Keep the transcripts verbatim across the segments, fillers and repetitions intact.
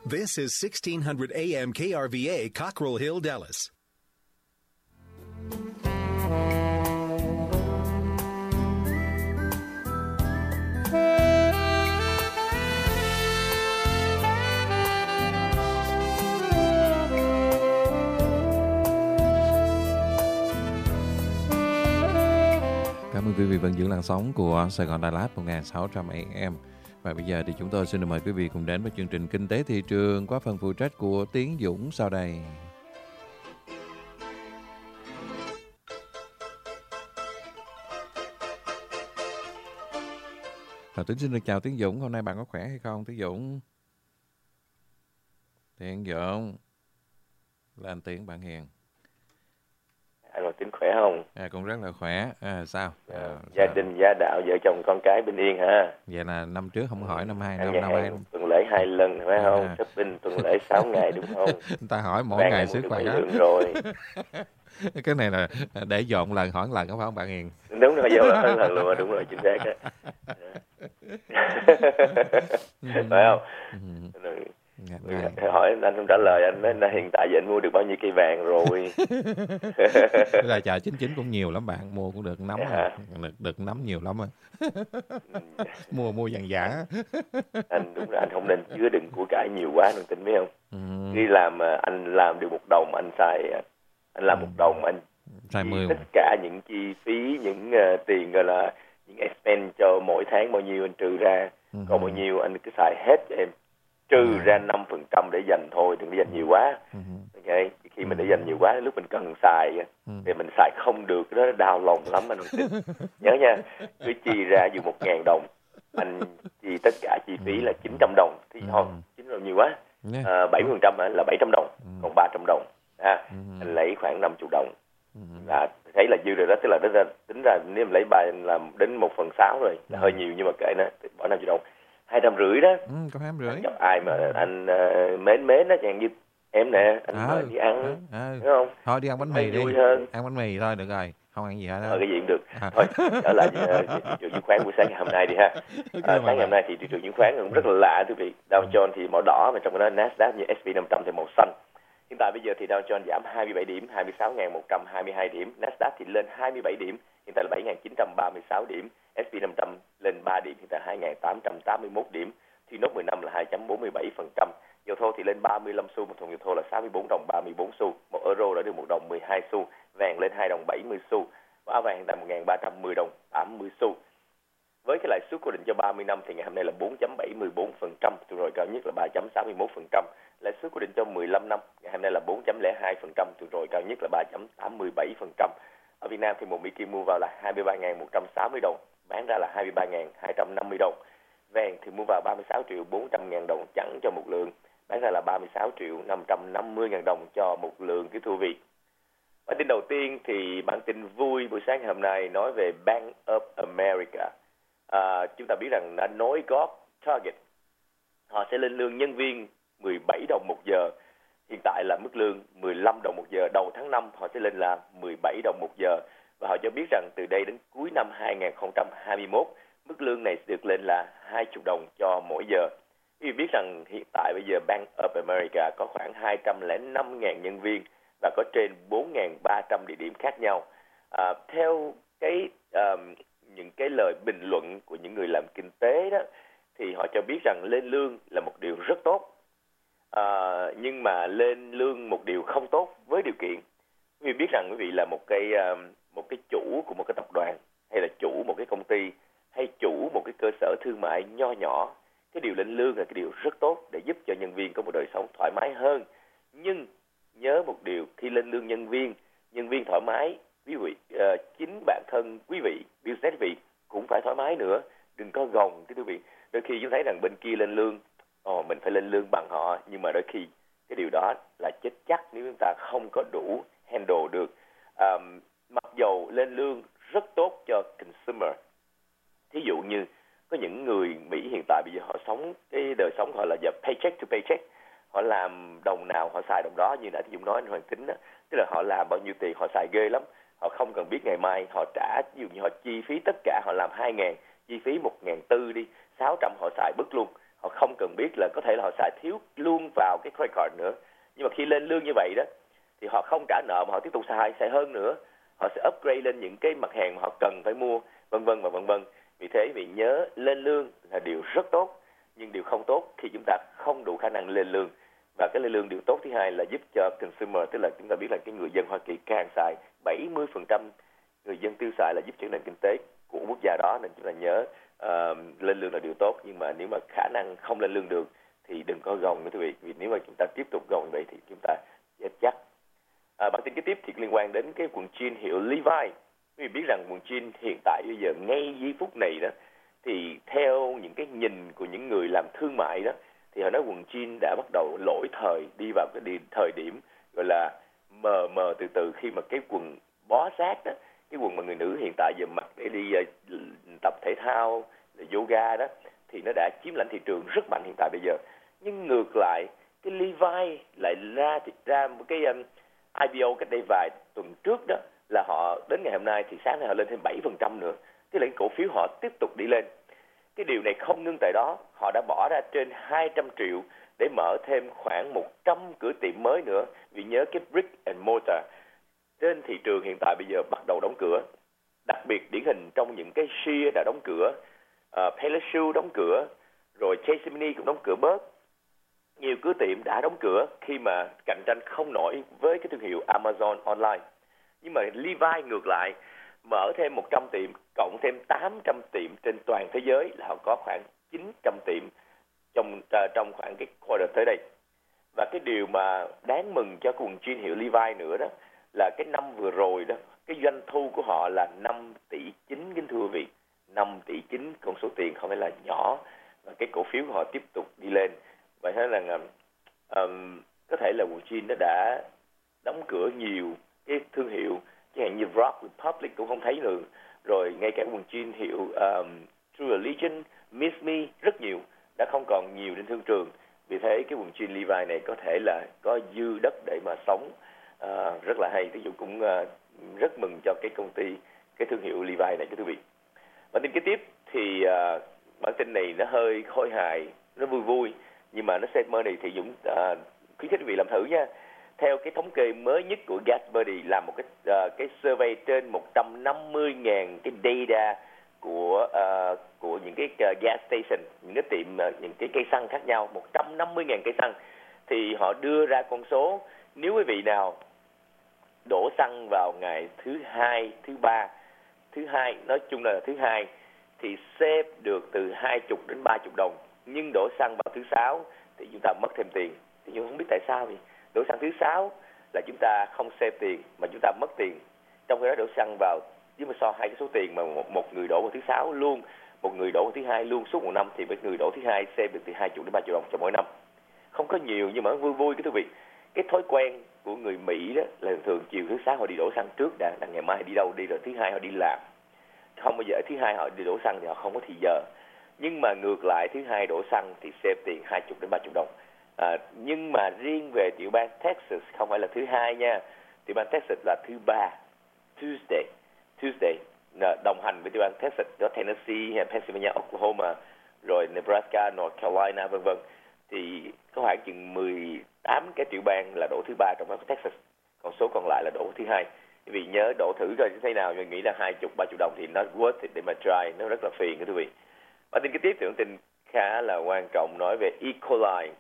This is sixteen hundred A M K R V A, Cockrell Hill, Dallas. Cảm ơn quý vị vẫn giữ làn sóng của Sài Gòn Đà Lạt một nghìn sáu trăm A M. Và bây giờ thì chúng tôi xin được mời quý vị cùng đến với chương trình Kinh tế thị trường qua phần phụ trách của Tiến Dũng sau đây. Và Tiến xin được chào Tiến Dũng, hôm nay bạn có khỏe hay không Tiến Dũng? Tiến Dũng, lên tiếng bạn Hiền. Anh Tiến khỏe không? À, cũng rất là khỏe. À, sao? À, gia sao? đình, gia đạo, vợ chồng, con cái bình yên ha? Vậy là năm trước không hỏi, năm hai năm năm năm hai tuần lễ hai lần phải không? À. Shopping tuần lễ sáu ngày đúng không? Ta hỏi mỗi Bạn ngày em sức được khỏe. mấy lượng rồi. Cái này là để dọn lần hỏi lần, không phải không bạn Hiền? Đúng rồi, vô là lần luôn, đúng rồi, chính xác á. Phải không? Rồi. Rồi, hỏi anh không trả lời, anh nói anh hiện tại giờ anh mua được bao nhiêu cây vàng rồi? Ra chợ chín chín cũng nhiều lắm bạn, mua cũng được nắm, à. được, được nắm nhiều lắm á. mua mua vàng giả. Anh đúng là anh không nên chứa đựng của cải nhiều quá, anh tin biết không? Ừ. Khi làm anh làm được một đồng anh xài, anh làm ừ. một đồng anh xài mười tất cả những chi phí, những uh, tiền gọi là những expense cho mỗi tháng bao nhiêu anh trừ ra, ừ. còn bao nhiêu anh cứ xài hết cho em. Trừ ừ. ra năm phần trăm để dành thôi, đừng để dành nhiều quá. Ừ. Okay. Khi mình để dành nhiều quá, lúc mình cần xài ừ. thì mình xài không được, đó đau lòng lắm anh không tin. Nhớ nha, cứ chi ra dù một ngàn đồng, anh chi tất cả chi phí là chín trăm đồng, thì thôi, chín trăm đồng nhiều quá. À, bảy mươi phần trăm là bảy trăm đồng, còn ba trăm đồng. À, anh lấy khoảng năm mươi đồng. Là thấy là dư rồi đó, tức là tính ra, tính ra nếu mình lấy bài làm đến một phần sáu rồi, là hơi nhiều nhưng mà kệ nó, bỏ năm mươi đồng. Hai trăm rưỡi đó. Ừ, có hai trăm rưỡi. Gặp ai mà anh uh, mến mến đó, chẳng như em nè, anh à, đi ăn, à, à. đúng không? Thôi đi ăn bánh mì đi. Hơn. Ăn bánh mì thôi được rồi, không ăn gì hết đó. Ờ, cái gì cũng được. À. Thôi, trở lại uh, thị trường chứng khoán buổi sáng ngày hôm nay đi ha. Uh, sáng ngày hôm nay thì thị trường chứng khoán cũng rất là lạ quý vị. Dow Jones thì màu đỏ, mà trong đó Nasdaq như ét and P năm trăm thì màu xanh. Hiện tại bây giờ thì Dow Jones giảm hai mươi bảy điểm, hai mươi sáu nghìn một trăm hai mươi hai điểm, Nasdaq thì lên hai mươi bảy điểm, hiện tại là bảy nghìn chín trăm ba mươi sáu điểm, ét and P năm trăm lên ba điểm, hiện tại hai nghìn tám trăm tám mươi mốt điểm. Thì nốt mười năm là hai phẩy bốn mươi bảy phần trăm. Dầu thô thì lên ba mươi lăm xu, một thùng dầu thô là sáu mươi bốn đồng ba mươi bốn xu, một euro đã được một đồng mười hai xu, vàng lên hai đồng bảy mươi xu, và áo vàng hiện tại một nghìn ba trăm mười đồng tám mươi xu. Với cái lãi suất cố định cho ba mươi năm thì ngày hôm nay là bốn phẩy bảy mươi bốn phần trăm, từ rồi cao nhất là ba phẩy sáu mươi mốt phần trăm. Lãi suất cố định cho mười lăm năm ngày hôm nay là bốn phẩy không hai phần trăm, từ rồi cao nhất là ba phẩy tám mươi bảy phần trăm. Ở Việt Nam thì một Mỹ Kim mua vào là hai mươi ba nghìn một trăm sáu mươi đồng, bán ra là hai mươi ba nghìn hai trăm năm mươi đồng. Vàng thì mua vào ba mươi sáu triệu bốn trăm ngàn đồng chẵn cho một lượng, bán ra là ba mươi sáu triệu năm trăm năm mươi ngàn đồng cho một lượng cái thu vị. Bản tin đầu tiên thì bản tin vui buổi sáng hôm nay nói về Bank of America. À, chúng ta biết rằng đã nối gót Target, họ sẽ lên lương nhân viên mười bảy đồng một giờ, hiện tại là mức lương mười lăm đồng một giờ, đầu tháng năm họ sẽ lên là mười bảy đồng một giờ, và họ cho biết rằng từ đây đến cuối năm hai nghìn không trăm hai mươi mốt mức lương này sẽ được lên là hai mươi đồng cho mỗi giờ. Quý vị biết rằng hiện tại bây giờ Bank of America có khoảng hai trăm lẻ năm nghìn nhân viên và có trên bốn nghìn ba trăm địa điểm khác nhau. À, theo cái um, những cái lời bình luận của những người làm kinh tế đó, thì họ cho biết rằng lên lương là một điều rất tốt. À, nhưng mà lên lương một điều không tốt với điều kiện. Quý vị biết rằng quý vị là một cái um, một cái chủ của một cái tập đoàn, hay là chủ một cái công ty, hay chủ một cái cơ sở thương mại nho nhỏ, cái điều lên lương là cái điều rất tốt để giúp cho nhân viên có một đời sống thoải mái hơn. Nhưng nhớ một điều, khi lên lương nhân viên, nhân viên thoải mái, quý vị, uh, chính bản thân quý vị, business quý vị cũng phải thoải mái nữa. Đừng có gồng, quý vị. Đôi khi chúng thấy rằng bên kia lên lương, ồ, mình phải lên lương bằng họ, nhưng mà đôi khi cái điều đó là chết chắc nếu chúng ta không có đủ handle được. Um, mặc dầu lên lương rất tốt cho consumer, thí dụ như có những người Mỹ hiện tại bây giờ họ sống cái đời sống họ là giờ paycheck to paycheck, họ làm đồng nào họ xài đồng đó, như nãy thì Dũng nói anh Hoàng Tính đó, tức là họ làm bao nhiêu tiền họ xài ghê lắm, họ không cần biết ngày mai họ trả, ví dụ như họ chi phí tất cả, họ làm hai ngàn, chi phí một ngàn tư đi, sáu trăm họ xài bứt luôn, họ không cần biết là có thể là họ xài thiếu luôn vào cái credit card nữa. Nhưng mà khi lên lương như vậy đó thì họ không trả nợ mà họ tiếp tục xài xài hơn nữa, họ sẽ upgrade lên những cái mặt hàng mà họ cần phải mua, vân vân và vân vân. Vì thế vì nhớ lên lương là điều rất tốt, nhưng điều không tốt khi chúng ta không đủ khả năng lên lương. Và cái lên lương điều tốt thứ hai là giúp cho consumer, tức là chúng ta biết là cái người dân Hoa Kỳ càng xài, bảy mươi phần trăm người dân tiêu xài là giúp cho nền kinh tế của quốc gia đó, nên chúng ta nhớ uh, lên lương là điều tốt. Nhưng mà nếu mà khả năng không lên lương được thì đừng có gồng nữa quý vị, vì nếu mà chúng ta tiếp tục gồng như vậy thì chúng ta chết chắc. À, bản tin kế tiếp thì liên quan đến cái quần jean hiệu Levi. Quý vị biết rằng quần jean hiện tại bây giờ ngay giây phút này đó, thì theo những cái nhìn của những người làm thương mại đó, thì họ nói quần jean đã bắt đầu lỗi thời, đi vào cái đi, thời điểm gọi là mờ mờ từ từ, khi mà cái quần bó sát đó, cái quần mà người nữ hiện tại giờ mặc để đi uh, tập thể thao, yoga đó, thì nó đã chiếm lãnh thị trường rất mạnh hiện tại bây giờ. Nhưng ngược lại, cái Levi lại ra thì ra một cái um, I P O cách đây vài tuần trước đó, là họ đến ngày hôm nay thì sáng nay họ lên thêm bảy phần trăm nữa, tức là cái cổ phiếu họ tiếp tục đi lên. Cái điều này không ngưng tại đó, họ đã bỏ ra trên hai trăm triệu để mở thêm khoảng một trăm cửa tiệm mới nữa, vì nhớ cái brick and mortar trên thị trường hiện tại bây giờ bắt đầu đóng cửa. Đặc biệt điển hình trong những cái Sears đã đóng cửa, uh, Payless Shoe đóng cửa, rồi Chase Mini cũng đóng cửa bớt. Nhiều cửa tiệm đã đóng cửa khi mà cạnh tranh không nổi với cái thương hiệu Amazon online. Nhưng mà Levi ngược lại, mở thêm một trăm tiệm, cộng thêm tám trăm tiệm trên toàn thế giới, là họ có khoảng chín trăm tiệm trong uh, trong khoảng cái quarter tới đây. Và cái điều mà đáng mừng cho quần jean hiệu Levi nữa đó, là cái năm vừa rồi đó, cái doanh thu của họ là năm tỷ chín, kính thưa quý vị. năm tỷ chín, con số tiền không phải là nhỏ, và cái cổ phiếu của họ tiếp tục đi lên. Và thế là um, có thể là quần jean nó đã đóng cửa nhiều cái thương hiệu, chẳng hạn như Rock Republic cũng không thấy nữa, rồi ngay cả quần jean hiệu um, True Religion, Miss Me, rất nhiều đã không còn nhiều trên thương trường. Vì thế cái quần jean Levi này có thể là có dư đất để mà sống, uh, rất là hay. Ví dụ cũng uh, rất mừng cho cái công ty, cái thương hiệu Levi này, quý vị. Bản tin kế tiếp thì uh, bản tin này nó hơi khôi hài, nó vui vui, nhưng mà nó save money thì Dũng uh, khuyến khích quý vị làm thử nha. Theo cái thống kê mới nhất của GasBuddy, làm một cái uh, cái survey trên một trăm năm mươi nghìn cái data của uh, của những cái uh, gas station, những cái tiệm, uh, những cái cây xăng khác nhau, một trăm năm mươi nghìn cây xăng, thì họ đưa ra con số nếu quý vị nào đổ xăng vào ngày thứ hai, thứ ba, thứ hai, nói chung là thứ hai, thì save được từ hai mươi đến ba mươi đồng. Nhưng đổ xăng vào thứ sáu thì chúng ta mất thêm tiền. Thì chúng không biết tại sao vậy. Đổ xăng thứ sáu là chúng ta không save tiền mà chúng ta mất tiền. Trong khi đó đổ xăng vào, nếu mà so hai cái số tiền mà một, một người đổ vào thứ sáu luôn, một người đổ vào thứ hai luôn suốt một năm, thì với người đổ thứ hai save được từ hai mươi đến ba mươi đồng cho mỗi năm. Không có nhiều nhưng mà vui vui cái thú vị. Cái thói quen của người Mỹ đó là thường chiều thứ sáu họ đi đổ xăng trước đã, là ngày mai đi đâu đi, rồi thứ hai họ đi làm. Không bao giờ thứ hai họ đi đổ xăng thì họ không có thì giờ. Nhưng mà ngược lại thứ hai đổ xăng thì save tiền hai mươi đến ba mươi đồng. À, nhưng mà riêng về tiểu bang Texas không phải là thứ hai nha. Tiểu bang Texas là thứ ba, Tuesday. Tuesday đồng hành với tiểu bang Texas có Tennessee, Pennsylvania, Oklahoma, rồi Nebraska, North Carolina vân vân. Thì có khoảng chừng mười tám cái tiểu bang là đổ thứ ba trong đó có Texas. Còn số còn lại là đổ thứ hai. Vì nhớ đổ thử coi thế nào, mình nghĩ là hai mươi, ba mươi đồng thì nó worth it để mà try, nó rất là phiền quý vị. Bản tin kế tiếp thì bản tin khá là quan trọng, nói về E. coli.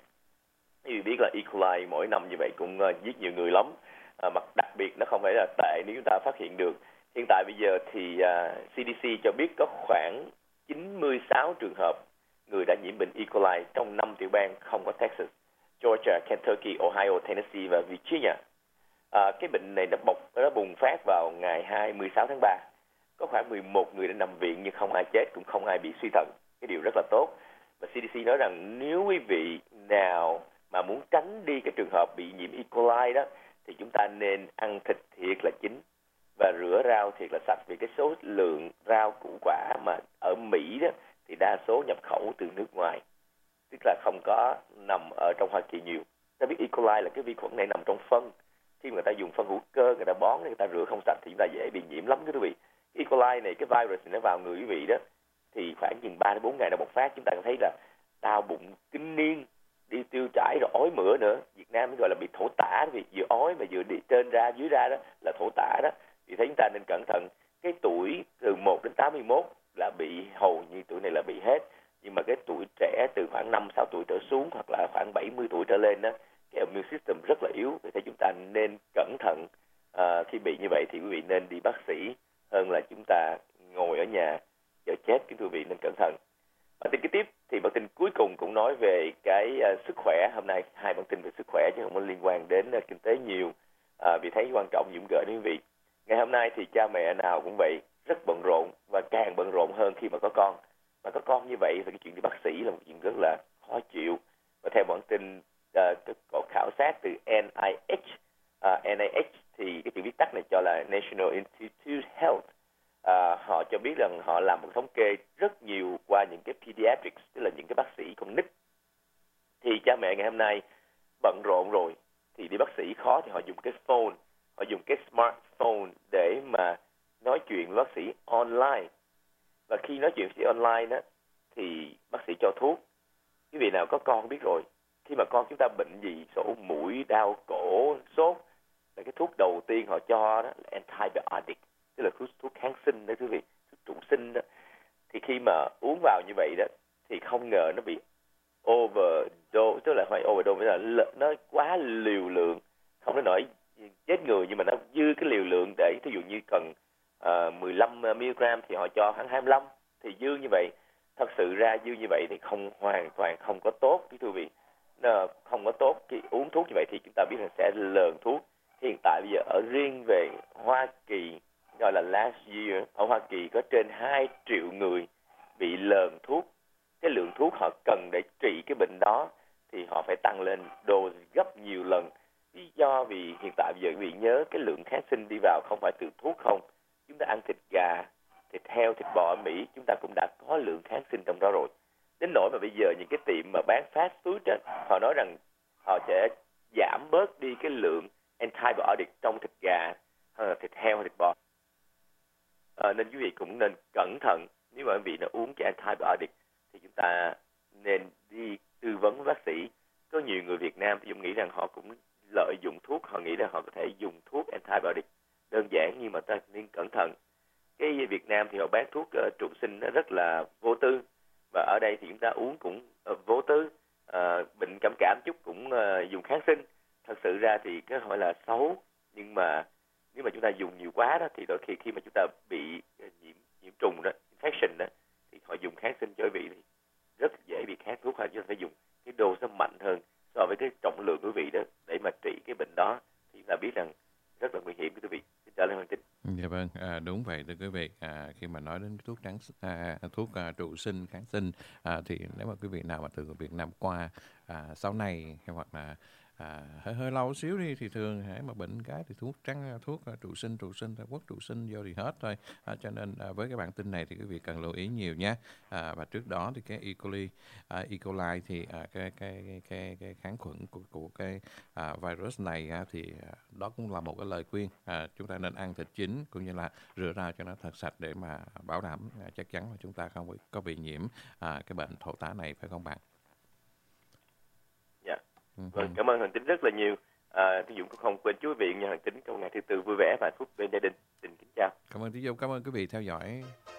Như biết là E. coli mỗi năm như vậy cũng uh, giết nhiều người lắm. À, mà đặc biệt nó không phải là tệ nếu chúng ta phát hiện được. Hiện tại bây giờ thì uh, C D C cho biết có khoảng chín mươi sáu trường hợp người đã nhiễm bệnh E. coli trong năm tiểu bang không có Texas, Georgia, Kentucky, Ohio, Tennessee và Virginia. À, cái bệnh này nó bộc nó bùng phát vào ngày hai mươi sáu tháng ba. Có khoảng mười một người đã nằm viện nhưng không ai chết, cũng không ai bị suy thận. Cái điều rất là tốt. Và C D C nói rằng nếu quý vị nào mà muốn tránh đi cái trường hợp bị nhiễm E. coli đó, thì chúng ta nên ăn thịt thiệt là chín và rửa rau thiệt là sạch. Vì cái số lượng rau củ quả mà ở Mỹ đó thì đa số nhập khẩu từ nước ngoài, tức là không có nằm ở trong Hoa Kỳ nhiều. Ta biết E. coli là cái vi khuẩn này nằm trong phân. Khi người ta dùng phân hữu cơ, người ta bón, người ta rửa không sạch thì chúng ta dễ bị nhiễm lắm quý vị. E. coli này, cái virus này nó vào người quý vị đó thì khoảng chừng ba đến bốn ngày nó bộc phát. Chúng ta thấy là đau bụng kinh niên, đi tiêu chảy rồi ói mửa nữa. Việt Nam gọi là bị thổ tả, vì vừa ói mà vừa đi trên ra dưới ra đó là thổ tả đó. Thì thấy chúng ta nên cẩn thận. Cái tuổi từ một đến tám mươi mốt là bị, hầu như tuổi này là bị hết. Nhưng mà cái tuổi trẻ từ khoảng năm sáu tuổi trở xuống hoặc là khoảng bảy mươi tuổi trở lên đó, cái immune system rất là yếu. Vì thế chúng ta nên cẩn thận. À, khi bị như vậy thì quý vị nên đi bác sĩ hơn là chúng ta ngồi ở nhà chờ chết. Kính thưa quý vị nên cẩn thận. Bản tin kế tiếp thì bản tin cuối cùng cũng nói về cái uh, sức khỏe. Hôm nay hai bản tin về sức khỏe chứ không có liên quan đến uh, kinh tế nhiều, à, vì thấy quan trọng Dũng gửi đến quý vị. Ngày hôm nay thì cha mẹ nào cũng vậy, rất bận rộn và càng bận rộn hơn khi mà có con. Mà có con như vậy thì cái chuyện đi bác sĩ là một chuyện rất là khó chịu. Và theo bản tin uh, có khảo sát từ en i hát, uh, en i hát thì cái chữ viết tắt này cho là National Institute Health. À, họ cho biết rằng họ làm một thống kê rất nhiều qua những cái pediatrics, tức là những cái bác sĩ con nít. Thì cha mẹ ngày hôm nay bận rộn rồi thì đi bác sĩ khó, thì họ dùng cái phone, họ dùng cái smartphone để mà nói chuyện với bác sĩ online. Và khi nói chuyện với bác sĩ online đó thì bác sĩ cho thuốc. Quý vị nào có con biết rồi, khi mà con chúng ta bệnh gì, sổ mũi, đau cổ, sốt, là cái thuốc đầu tiên họ cho đó là antibiotic, tức là thuốc, thuốc kháng sinh đó quý vị, thuốc trụ sinh đó. Thì khi mà uống vào như vậy đó thì không ngờ nó bị overdose, tức là phải overdose, là nó quá liều lượng, không đến nỗi chết người, nhưng mà nó dư cái liều lượng để ví dụ như cần uh, mười lăm mi-li-gam thì họ cho khoảng hai mươi lăm, thì dư như vậy. Thật sự ra dư như vậy thì không, hoàn toàn không có tốt quý vị. Nó không có tốt. Khi uống thuốc như vậy thì chúng ta biết là sẽ lờn thuốc. Hiện tại bây giờ ở riêng về Hoa Kỳ, gọi là last year, ở Hoa Kỳ có trên hai triệu người bị lờn thuốc. Cái lượng thuốc họ cần để trị cái bệnh đó thì họ phải tăng lên dose gấp nhiều lần. Lý do vì hiện tại bây giờ quý vị nhớ cái lượng kháng sinh đi vào không phải từ thuốc không. Chúng ta ăn thịt gà, thịt heo, thịt bò ở Mỹ, chúng ta cũng đã có lượng kháng sinh trong đó rồi. Đến nỗi mà bây giờ những cái tiệm mà bán fast food đó, họ nói rằng họ sẽ giảm bớt đi cái lượng antibiotic trong thịt gà, thịt heo, thịt bò. À, nên quý vị cũng nên cẩn thận. Nếu mà quý vị đã uống cái antibiotic thì chúng ta nên đi tư vấn với bác sĩ. Có nhiều người Việt Nam thì Dũng nghĩ rằng họ cũng lợi dụng thuốc, họ nghĩ rằng họ có thể dùng thuốc antibiotic đơn giản, nhưng mà ta nên cẩn thận. Cái Việt Nam thì họ bán thuốc uh, trụ sinh nó rất là vô tư, và ở đây thì chúng ta uống cũng uh, vô tư, uh, bệnh cảm cảm chút cũng uh, dùng kháng sinh. Thật sự ra thì cái hỏi là xấu, nhưng mà nếu mà chúng ta dùng nhiều quá đó thì đôi khi khi mà chúng ta bị nhiễm nhiễm trùng đó, infection đó, thì họ dùng kháng sinh cho quý vị thì rất dễ bị kháng thuốc. Chúng ta phải dùng cái dose nó mạnh hơn so với cái trọng lượng của quý vị đó để mà trị cái bệnh đó, thì chúng ta biết rằng rất là nguy hiểm quý vị. Xin trả lời Hoàng Chính. Dạ vâng, à, đúng vậy thưa quý vị. À, khi mà nói đến thuốc trắng à, thuốc à, trụ sinh, kháng sinh, à, thì nếu mà quý vị nào mà từ Việt Nam qua à, sau này hoặc là À, hơi hơi lâu xíu đi thì thường hãy mà bệnh cái thì thuốc trắng, thuốc uh, trụ sinh trụ sinh quốc trụ sinh vô thì hết thôi. À, cho nên à, với cái bản tin này thì quý vị cần lưu ý nhiều nhé. À, và trước đó thì cái E. coli, à, E. coli thì à, cái, cái cái cái cái kháng khuẩn của của cái à, virus này à, thì à, đó cũng là một cái lời khuyên. À, chúng ta nên ăn thịt chín cũng như là rửa rau cho nó thật sạch để mà bảo đảm à, chắc chắn là chúng ta không có bị nhiễm à, cái bệnh thổ tả này, phải không bạn? Vâng, cảm ơn Hoàng Tính rất là nhiều. À, Tiến Dũng cũng không quên chú quý vị nhà Hoàng Tính trong ngày thứ tư vui vẻ và phúc bên gia đình. Xin kính chào. Cảm ơn Tiến Dũng, cảm ơn quý vị theo dõi.